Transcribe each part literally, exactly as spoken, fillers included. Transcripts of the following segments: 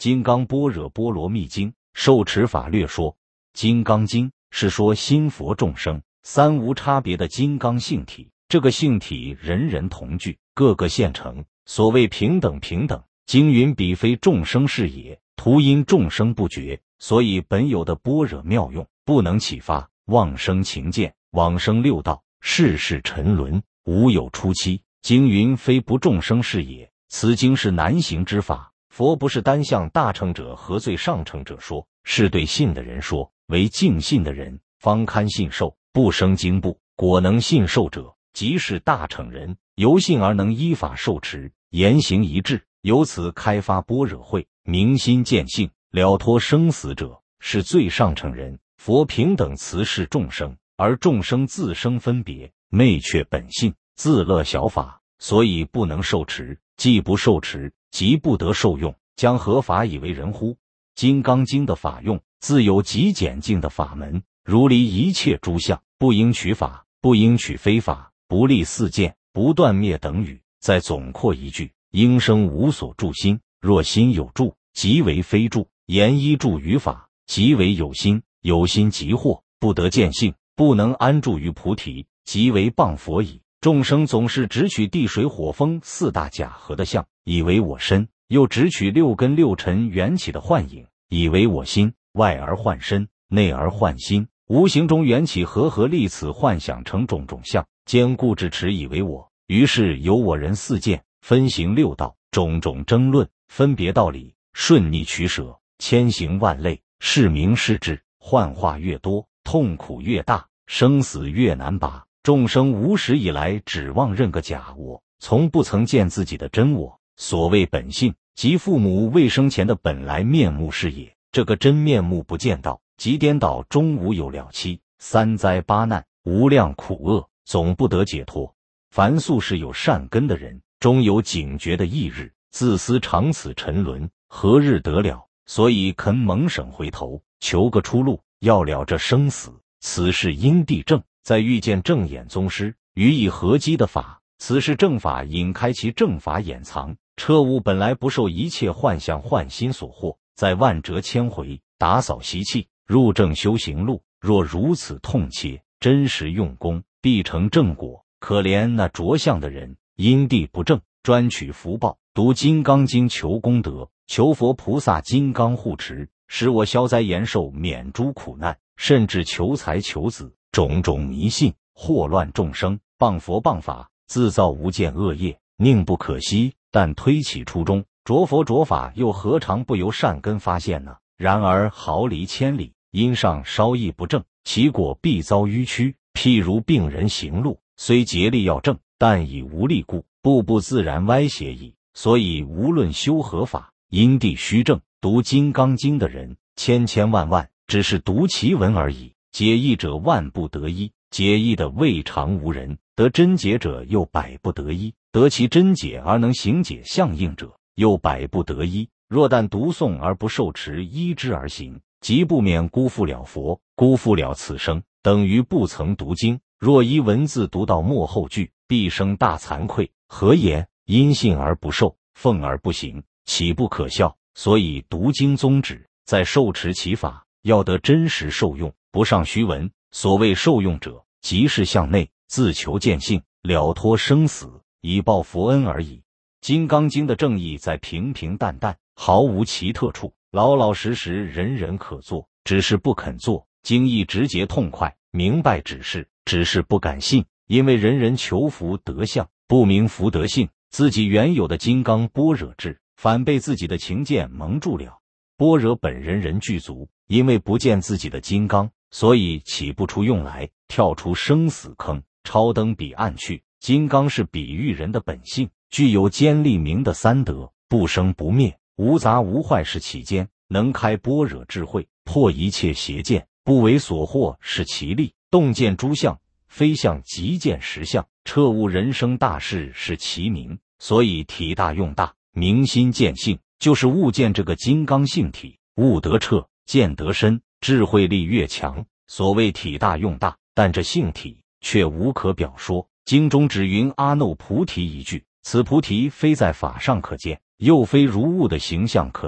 金刚般若波罗蜜经》受持法略说，《金刚经》是说心佛众生三无差别的金刚性体，这个性体人人同具，各个现成。所谓平等平等，经云彼非众生是也，徒因众生不觉，所以本有的般若妙用不能启发，妄生情见，往生六道，世世沉沦，无有出期。经云非不众生是也，此经是难行之法。佛不是单向大乘者和最上乘者说，是对信的人说，为净信的人方堪信受，不生经部。果能信受者，即是大乘人，由信而能依法受持，言行一致，由此开发般若慧，明心见性，了脱生死者，是最上乘人。佛平等慈视众生，而众生自生分别，昧却本性，自乐小法，所以不能受持。既不受持，即不得受用，将何法以为人乎？金刚经的法用，自有极简净的法门，如离一切诸相，不应取法，不应取非法，不立四见，不断灭等语。再总括一句：应生无所住心，若心有住，即为非住；言依住于法，即为有心；有心即惑，不得见性，不能安住于菩提，即为谤佛矣。众生总是只取地水火风四大假合的相，以为我身；又只取六根六尘缘起的幻影，以为我心。外而幻身，内而幻心，无形中缘起和合立此幻想成种种相，坚固至持以为我。于是有我人四见，分行六道，种种争论，分别道理，顺逆取舍，千行万类，是名是智。幻化越多，痛苦越大，生死越难拔。众生无始以来指望认个假我，从不曾见自己的真我。所谓本性，即父母未生前的本来面目是也。这个真面目不见到，即颠倒，终无有了期。三灾八难，无量苦厄，总不得解脱。凡素是有善根的人，终有警觉的翌日。自私长此沉沦，何日得了？所以肯蒙省回头，求个出路，要了这生死。此是因地正。在遇见正眼宗师，予以合击的法，此是正法引开其正法掩藏。彻悟本来不受一切幻象幻心所惑，在万折千回，打扫习气，入正修行路。若如此痛切，真实用功，必成正果。可怜那着相的人，因地不正，专取福报，读金刚经求功德，求佛菩萨金刚护持，使我消灾延寿，免诸苦难，甚至求财求子。种种迷信，祸乱众生，谤佛谤法，自造无间恶业，宁不可惜。但推起初衷，着佛着法，又何尝不由善根发现呢？然而毫厘千里，因上稍亦不正，其果必遭迂曲。譬如病人行路，虽竭力要正，但已无力故，步步自然歪斜矣。所以无论修何法，因地须正。读金刚经的人千千万万，只是读其文而已。解义者万不得一，解义的未尝无人；得真解者又百不得一，得其真解而能行解相应者又百不得一。若但读诵而不受持，依之而行，即不免辜负了佛，辜负了此生，等于不曾读经。若依文字读到末后句，必生大惭愧。何言？因信而不受，奉而不行，岂不可笑？所以读经宗旨，在受持其法，要得真实受用，不上虚文。所谓受用者，即是向内自求见性，了脱生死，以报佛恩而已。金刚经的正义在平平淡淡，毫无奇特处，老老实实，人人可做，只是不肯做。经义直接痛快，明白指示，只是不敢信，因为人人求福得相，不明福德性，自己原有的金刚般若智，反被自己的情见蒙住了。般若本人人具足，因为不见自己的金刚，所以起不出用来，跳出生死坑，超登彼岸去。金刚是比喻人的本性，具有坚立明的三德，不生不灭，无杂无坏是其间，能开般若智慧，破一切邪见，不为所惑是其力，洞见诸相非相，即见实相，彻悟人生大事是其名。所以体大用大，明心见性，就是悟见这个金刚性体，悟得彻，见得深，智慧力越强。所谓体大用大，但这性体却无可表说。经中只云阿耨菩提一句，此菩提非在法上可见，又非如物的形象可得，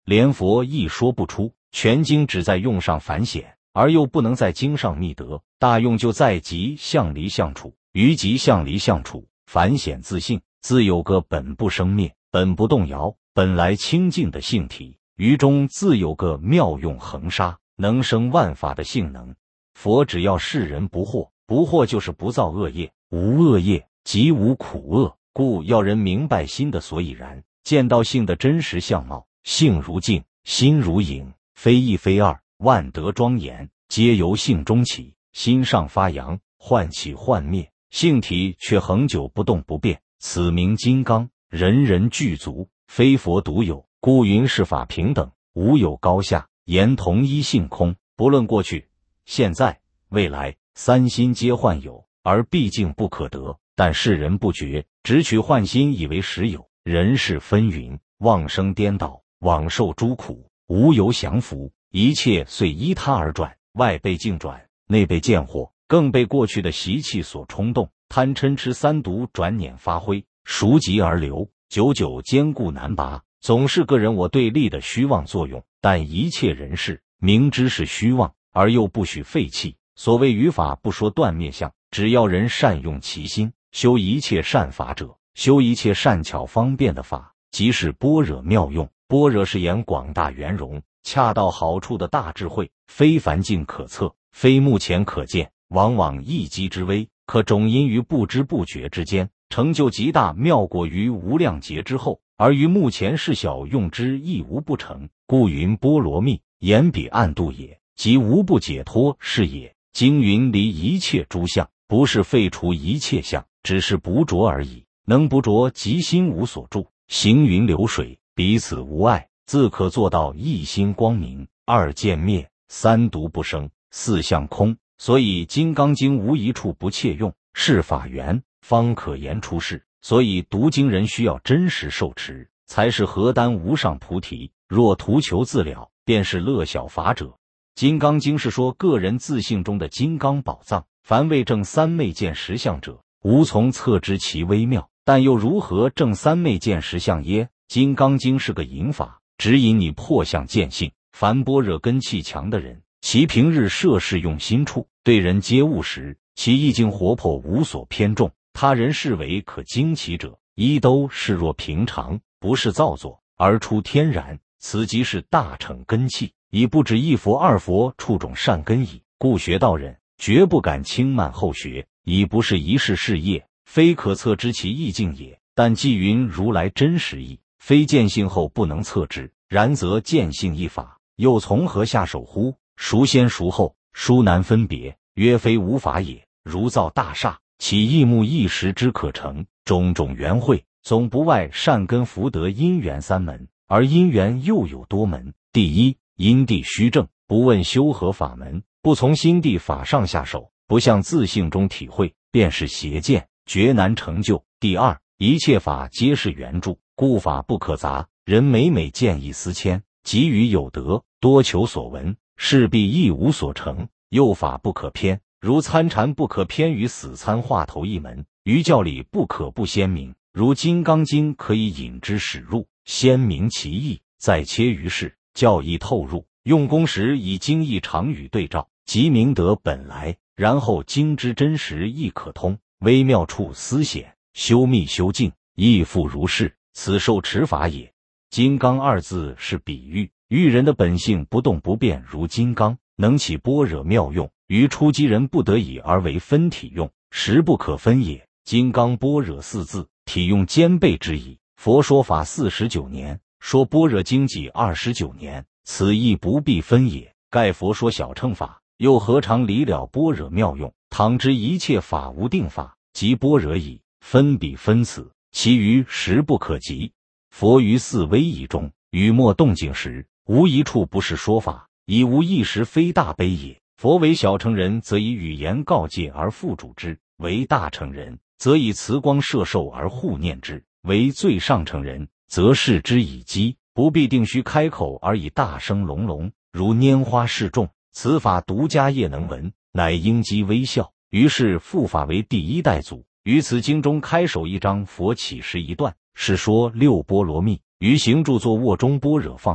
连佛亦说不出。全经只在用上繁显，而又不能在经上觅得。大用就在即相离相处，于即相离相处，繁显自性，自有个本不生灭、本不动摇、本来清净的性体，于中自有个妙用恒沙、能生万法的性能。佛只要世人不惑，不惑就是不造恶业，无恶业即无苦厄，故要人明白心的所以然，见到性的真实相貌。性如镜，心如影，非一非二，万德庄严，皆由性中起，心上发扬，幻起幻灭，性体却恒久不动不变，此名金刚，人人具足，非佛独有，故云是法平等，无有高下，言同一性空。不论过去、现在、未来，三心皆幻有，而毕竟不可得。但世人不觉，只取幻心以为实有，人事纷纭，妄生颠倒，枉受诸苦，无由降伏，一切遂依他而转，外被境转，内被见惑，更被过去的习气所冲动，贪嗔痴三毒转捻发挥，熟极而流，久久坚固难拔，总是个人我对立的虚妄作用。但一切人事明知是虚妄，而又不许废弃。所谓于法不说断灭相，只要人善用其心，修一切善法者，修一切善巧方便的法，即是般若妙用。般若是言广大圆融、恰到好处的大智慧，非凡境可测，非目前可见，往往一击之微，可种因于不知不觉之间，成就极大妙果于无量劫之后，而于目前事小用之亦无不成，故云波罗蜜，言彼岸度也，即无不解脱是也。经云离一切诸相，不是废除一切相，只是不着而已。能不着，即心无所住，行云流水，彼此无碍，自可做到一心光明，二见灭，三毒不生，四相空。所以《金刚经》无一处不切用，是法缘，方可言出世。所以读经人需要真实受持，才是何丹无上菩提。若图求自了，便是乐小法者。金刚经是说个人自性中的金刚宝藏，凡未证三昧见实相者，无从测知其微妙。但又如何证三昧见实相耶？金刚经是个引法，指引你破相见性。凡般若根气强的人，其平日涉世用心处，对人接物时，其意境活泼，无所偏重，他人视为可惊奇者，一都视若平常，不是造作，而出天然。此即是大乘根器，已不止一佛二佛触种善根矣。故学道人绝不敢轻慢后学，已不是一世事业，非可测知其意境也。但既云如来真实意，非见性后不能测之，然则见性一法，又从何下手乎？孰先孰后，殊难分别，曰非无法也。如造大厦，其一目一时之可成，种种缘会，总不外善根福德因缘三门，而因缘又有多门。第一，因地虚正，不问修何法门，不从心地法上下手，不向自性中体会，便是邪见，绝难成就。第二，一切法皆是缘著，故法不可杂。人每每见异思迁，急于有得，多求所闻，势必一无所成。又法不可偏，如参禅不可偏于死参话头一门，于教理不可不鲜明。如金刚经可以引之始入，鲜明其意，再切于世，教义透入。用功时以经义常语对照，即明得本来，然后经之真实亦可通，微妙处思显，修密修静，亦复如是。此受持法也。金刚二字是比喻，喻人的本性不动不变如金刚，能起般若妙用，于初机人不得已而为分体用，实不可分也。金刚般若四字，体用兼备之矣。佛说法四十九年，说般若经济二十九年，此亦不必分也。盖佛说小乘法，又何尝离了般若妙用？倘知一切法无定法，即般若矣。分彼分此，其余实不可及。佛于四威仪中，语默动静时，无一处不是说法，已无一时非大悲也。佛为小乘人，则以语言告诫而复主之；为大乘人，则以慈光摄受而护念之；为最上乘人，则视之以机，不必定须开口而以大声隆隆，如拈花示众。此法独家业能闻，乃应机微笑。于是复法为第一代祖。于此经中开首一章，佛启示一段，是说六波罗蜜于行住坐卧中般若放光，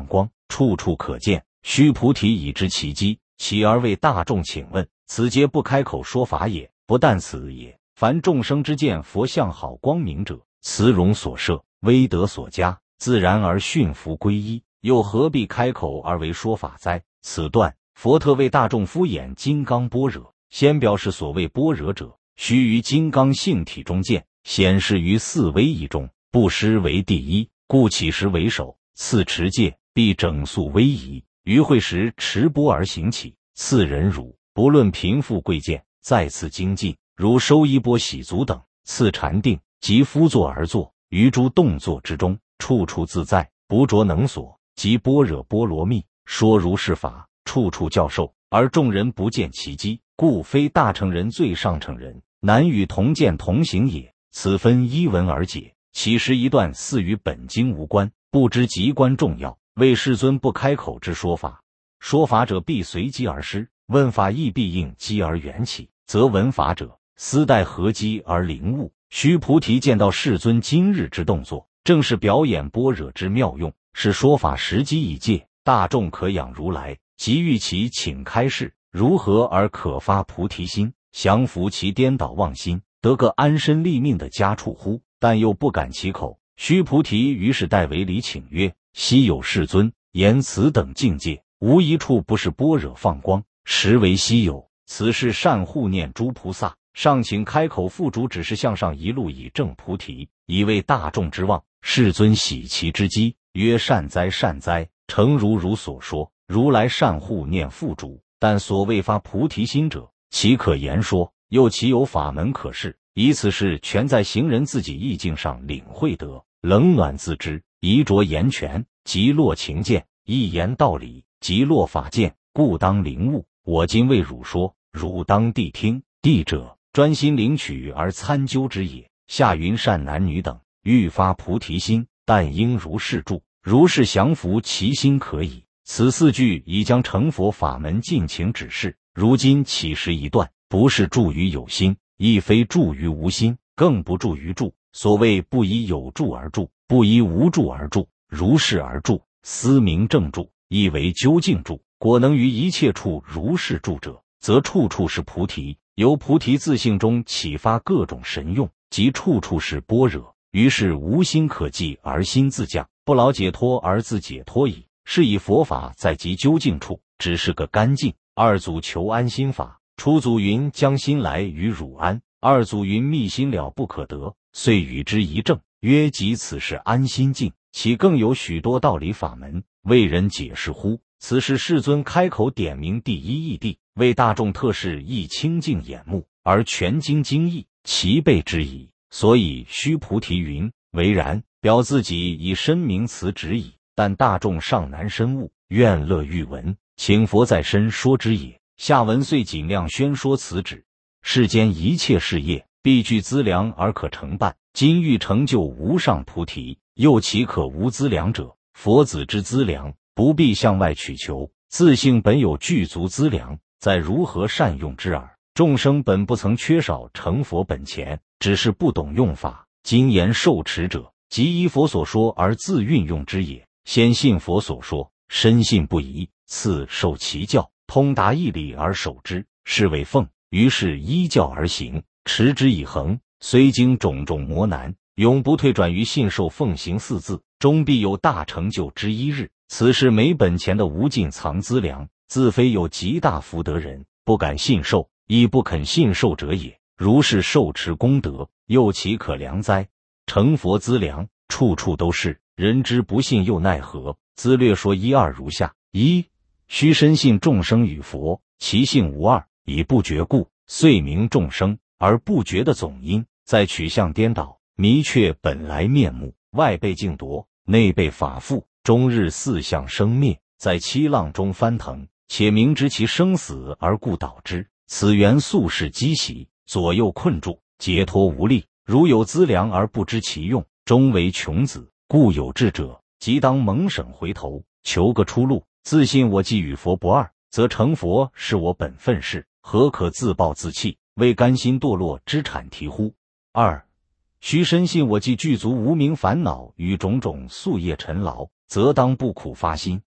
处处可见。须菩提已知其机，起而为大众请问，此皆不开口说法也。不但此也，凡众生之见佛像好光明者，慈容所摄，威德所加，自然而驯服归依，又何必开口而为说法哉？此段佛特为大众敷衍金刚般若，先表示所谓般若者，须于金刚性体中见，显示于四威仪中，布施为第一，故起时为首，次持戒，必整肃威仪。于会时持钵而行起，次忍辱，不论贫富贵贱，再次精进，如收衣钵洗足等，次禅定，即敷坐而坐，于诸动作之中，处处自在，不着能所，即般若波罗蜜，说如是法，处处教授，而众人不见其机，故非大乘人最上乘人，难与同见同行也。此分依文而解，其实一段似与本经无关，不知极关重要，为世尊不开口之说法。说法者必随机而失，问法亦必应机而缘起，则闻法者思待合机而灵悟。须菩提见到世尊今日之动作，正是表演般若之妙用，是说法时机已届，大众可仰如来，即欲其请开示，如何而可发菩提心，降伏其颠倒妄心，得个安身立命的家处乎？但又不敢其口。须菩提于是代为礼请曰：昔有世尊言此等境界，无一处不是般若放光，实为稀有。此事善护念诸菩萨，尚请开口付嘱，只是向上一路以正菩提，以为大众之望。世尊喜其之机，曰：善哉善哉，诚如如所说，如来善护念付嘱。但所谓发菩提心者，岂可言说？又岂有法门可示？以此事全在行人自己意境上领会得，冷暖自知，宜着言权，即落情见；一言道理，即落法见，故当领悟。我今为汝说，汝当谛听。谛者，专心领取而参究之也。下云善男女等，欲发菩提心，但应如是住，如是降伏其心可矣。此四句已将成佛法门尽情指示。如今起时一段，不是助于有心，亦非助于无心，更不助于助。所谓不依有助而助，不依无助而助，如是而助，思明正助，亦为究竟助。果能于一切处如是助者，则处处是菩提。由菩提自性中启发各种神用，即处处是般若。于是无心可记而心自降，不劳解脱而自解脱矣。是以佛法在即究竟处，只是个干净。二祖求安心法，初祖云将心来与汝安，二祖云密心了不可得，遂与之一正，曰即此是安心境，岂更有许多道理法门为人解释乎？此时世尊开口点明第一义谛，为大众特示亦清净眼目，而全经经义其备之矣。所以须菩提云：唯然，表自己以深明此旨矣。但大众尚难深悟，愿乐欲闻，请佛在身说之也。下文遂尽量宣说此旨。世间一切事业，必具资粮而可成办。今欲成就无上菩提，又岂可无资粮者？佛子之资粮，不必向外取求，自性本有具足资粮，在如何善用之耳。众生本不曾缺少成佛本钱，只是不懂用法。今言受持者，即依佛所说而自运用之也。先信佛所说，深信不疑，次受其教，通达义理而守之，是为奉。于是依教而行，持之以恒，虽经种种磨难，永不退转于信受奉行四字，终必有大成就之一日。此是没本钱的无尽藏资粮，自非有极大福德人不敢信受，亦不肯信受者也。如是受持功德，又岂可量哉？成佛资粮，处处都是，人之不信又奈何？兹略说一二如下：一、须深信众生与佛，其性无二，以不觉故，遂名众生。而不觉的总因，在取向颠倒，迷却本来面目，外被竞夺，内被法缚，终日四相生灭，在七浪中翻腾，且明知其生死而故导之。此缘宿世积习，左右困住，解脱无力。如有资粮而不知其用，终为穷子。故有志者，即当蒙省回头，求个出路。自信我既与佛不二，则成佛是我本分事，何可自暴自弃，为甘心堕落之产提乎？二、须深信我既具足无明烦恼与种种宿业尘劳，则当不苦发心，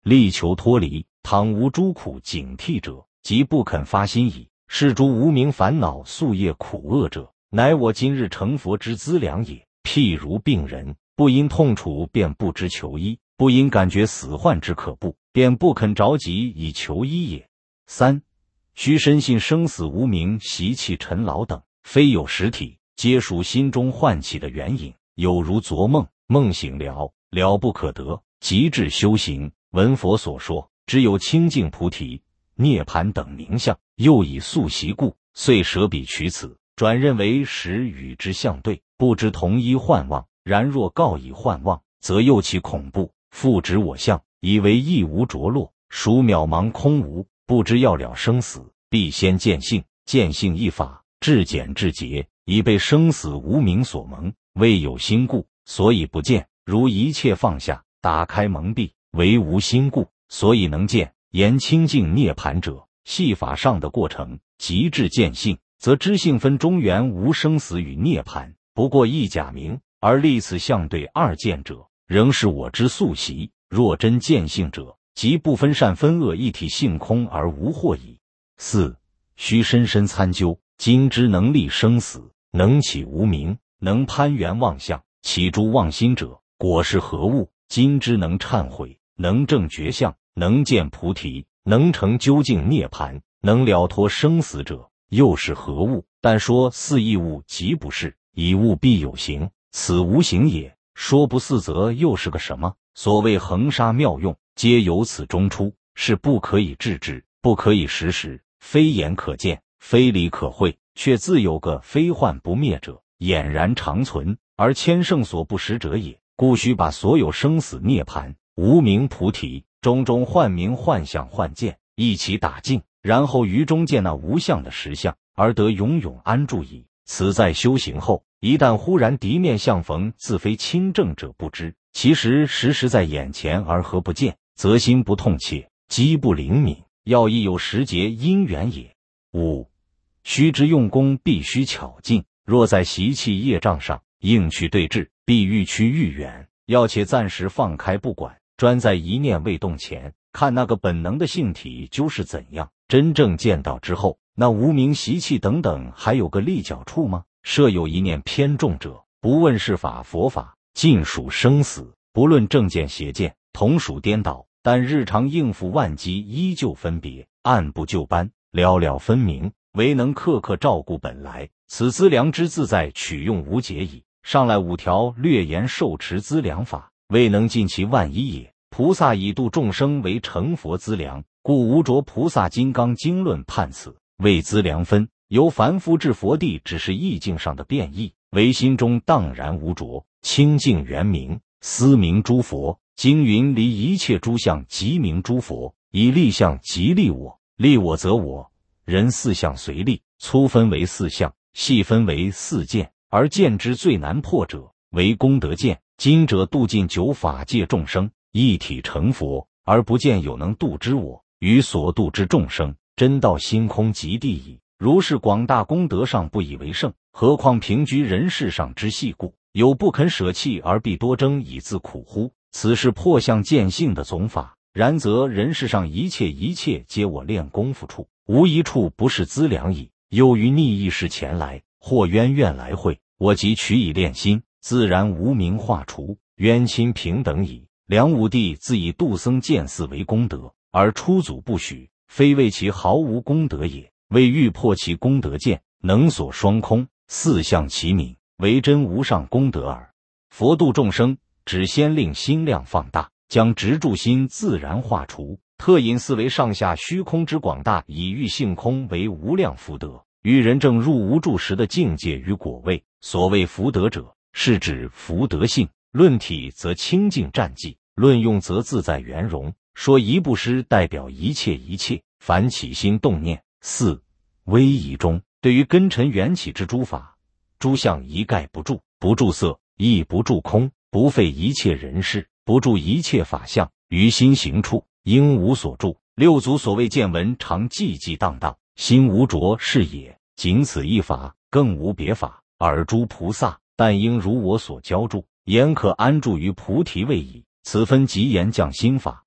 力求脱离。倘无诸苦警惕者，即不肯发心矣。是诸无明烦恼宿业苦恶者，乃我今日成佛之资粮也。譬如病人，不因痛楚便不知求医，不因感觉死患之可怖，便不肯着急以求医也。三，须深信生死无明、习气尘劳等，非有实体，皆属心中唤起的缘影，有如昨梦，梦醒了，了不可得。极致修行，闻佛所说，只有清净菩提、涅盘等名相，又以素习故，遂舍彼取此，转认为实与之相对，不知同一幻妄。然若告以幻妄，则又其恐怖，复执我相，以为亦无着落，属渺茫空无，不知要了生死，必先见性，见性一法，至简至洁，已被生死无明所蒙，未有心故，所以不见。如一切放下，打开蒙蔽，唯无心故，所以能见。言清净涅盘者，系法上的过程，极致见性，则知性分中原无生死与涅盘，不过一假名，而立此相对二见者，仍是我之素习。若真见性者，即不分善分恶，一体性空而无惑矣。四，须深深参究，今之能立生死，能起无明，能攀缘妄相，起诸妄心者，果是何物？今之能忏悔，能证觉相，能见菩提，能成究竟涅盘，能了脱生死者，又是何物？但说似亦物，即不是。以物必有形，此无形也。说不似则又是个什么？所谓恒沙妙用，皆由此中出，是不可以治之，不可以实实，非眼可见，非理可会，却自有个非幻不灭者，俨然长存，而千圣所不识者也。故须把所有生死涅盘、无明菩提、种种幻名幻象幻见一起打尽，然后于中见那无相的实相，而得永永安住矣。此在修行后，一旦忽然敌面相逢，自非亲证者不知，其实时时在眼前而何不见，则心不痛切，机不灵敏，要亦有时节因缘也。五，须知用功必须巧劲，若在习气业障上硬去对治，必愈趋愈远。要且暂时放开不管，专在一念未动前，看那个本能的性体究是怎样。真正见到之后，那无明习气等等还有个立脚处吗？设有一念偏重者，不问是法佛法，尽属生死。不论正见邪见，同属颠倒，但日常应付万机，依旧分别，按部就班，了了分明，唯能刻刻照顾本来。此资粮之自在，取用无解矣。上来五条略言受持资粮法，未能尽其万一也。菩萨以度众生为成佛资粮，故无着菩萨金刚经论判此为资粮分。由凡夫至佛地，只是意境上的变异，唯心中荡然无着，清净圆明，思明诸佛。经云离一切诸相，即名诸佛。以立相即立我，立我则我。人四相随立，粗分为四相，细分为四见，而见之最难破者，为功德见。今者度尽九法界众生，一体成佛，而不见有能度之我，与所度之众生，真到心空极地矣。如是广大功德上不以为胜，何况平居人世上之细故？有不肯舍弃而必多争以自苦乎？此是破相见性的总法。然则人世上一切一切皆我练功夫处，无一处不是资粮矣。又于逆意识前来，或冤怨来会，我即取以练心，自然无明化除，冤亲平等矣。梁武帝自以度僧见寺为功德，而出祖不许，非为其毫无功德也，为欲破其功德见，能所双空，四相齐泯，为真无上功德耳。佛度众生，只先令心量放大，将执著心自然化除，特引四维上下虚空之广大，以喻性空为无量福德。与人正入无住时的境界与果位。所谓福德者，是指福德性。论体则清净战绩，论用则自在圆融。说一不失，代表一切一切，凡起心动念。四威仪中，对于根尘缘起之诸法，诸相一概不住，不住色，亦不住空，不废一切人事，不住一切法相，于心行处，应无所住。六祖所谓见闻，常寂寂荡荡，心无着是也。仅此一法，更无别法。尔诸菩萨，但应如我所教住，言可安住于菩提位矣。此分即言降心法，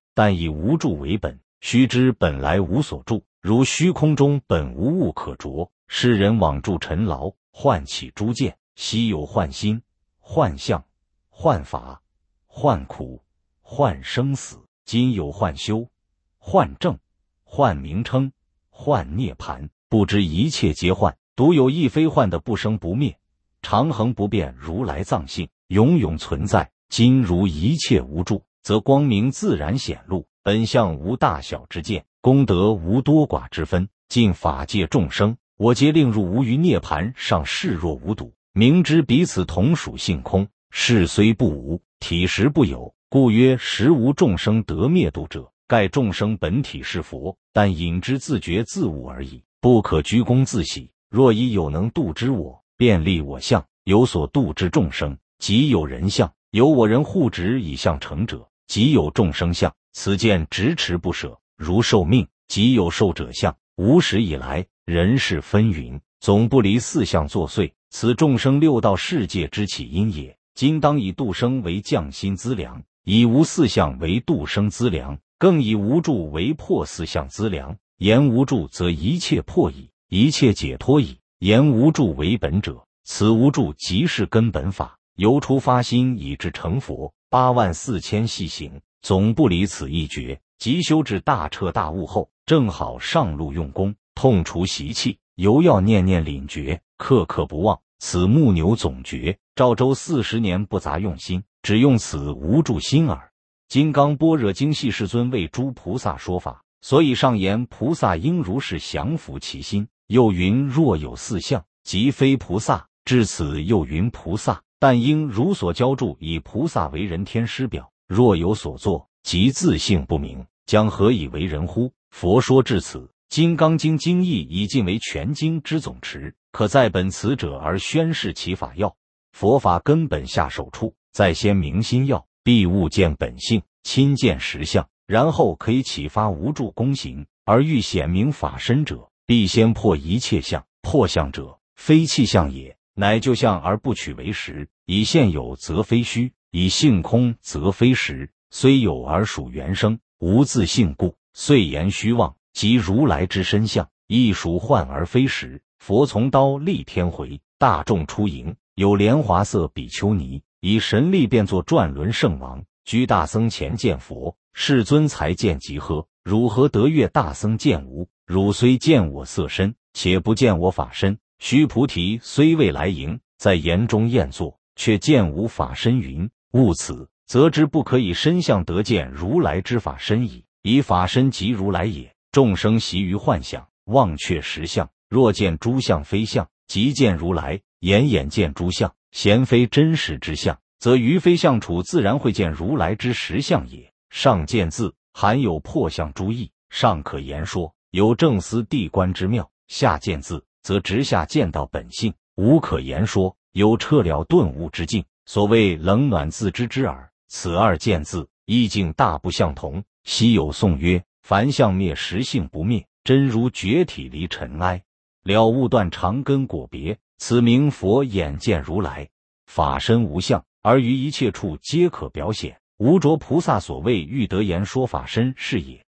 但以无住为本。须知本来无所住，如虚空中本无物可着。世人往住尘劳，唤起诸见，昔有幻心、幻相、幻法、幻苦、幻生死，今有幻修、幻正、幻名称、幻涅盘。不知一切皆幻，独有一非幻的不生不灭、常恒不变如来藏性，永永存在。今如一切无住，则光明自然显露，本相无大小之见，功德无多寡之分。尽法界众生，我皆令入无余涅盘，尚视若无睹。明知彼此同属性空，事虽不无，体实不有，故曰实无众生得灭度者。盖众生本体是佛，但引之自觉自悟而已，不可居功自喜。若以有能度之我，便立我相，有所度之众生，即有人相。有我人护执以相成者，即有众生相。此见执持不舍，如受命，即有受者相。无始以来，人事纷纭，总不离四相作祟，此众生六道世界之起因也。今当以度生为降心资粮，以无四相为度生资粮，更以无住为破四相资粮。言无住，则一切破矣，一切解脱矣。言无住为本者，此无住即是根本法。由初发心以至成佛，八万四千细行，总不离此一诀。即修至大彻大悟后，正好上路用功，痛除习气，犹要念念领觉，刻刻不忘。此木牛总诀，赵州四十年不杂用心，只用此无住心耳。金刚般若经系世尊为诸菩萨说法，所以上言菩萨应如是降伏其心。又云若有四相，即非菩萨。至此又云菩萨，但应如所教著，以菩萨为人天师表。若有所作，即自性不明，将何以为人乎？佛说至此，金刚经经义已尽为全经之总持，可在本此者而宣示其法要。佛法根本下手处，在先明心要，必悟见本性，亲见实相，然后可以启发无住功行。而欲显明法身者，必先破一切相。破相者，非气相也，乃就相而不取为实。以现有则非虚，以性空则非实。虽有而属原生，无自性故，遂言虚妄。即如来之身相，亦属幻而非实。佛从刀立天回，大众出迎，有莲华色比丘尼，以神力变作转轮圣王，居大僧前见佛。世尊才见即喝：汝何得越大僧见吾？汝虽见我色身，且不见我法身。须菩提虽未来迎，在言中验作，却见无法身云。悟此，则知不可以身相得见如来之法身矣。以法身即如来也。众生习于幻想，忘却实相。若见诸相非相，即见如来。眼眼见诸相，咸非真实之相，则于非相处自然会见如来之实相也。上见字，含有破相诸义，尚可言说，有正思谛观之妙；下见字，则直下见到本性，无可言说，有彻了顿悟之境。所谓冷暖自知之耳。此二见字，意境大不相同。昔有颂曰：凡相灭，实性不灭，真如觉体离尘埃，了悟断常根果别。此名佛眼见如来。法身无相，而于一切处皆可表显。无着菩萨所谓欲得言说法身是也。